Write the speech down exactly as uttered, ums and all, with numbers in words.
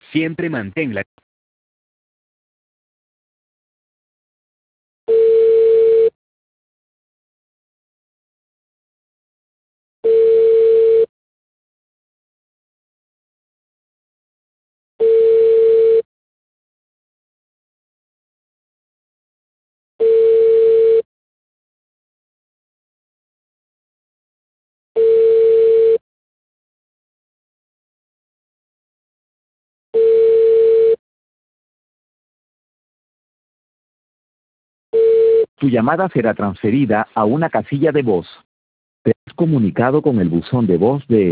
Siempre manténla. Tu llamada será transferida a una casilla de voz. Te has comunicado con el buzón de voz de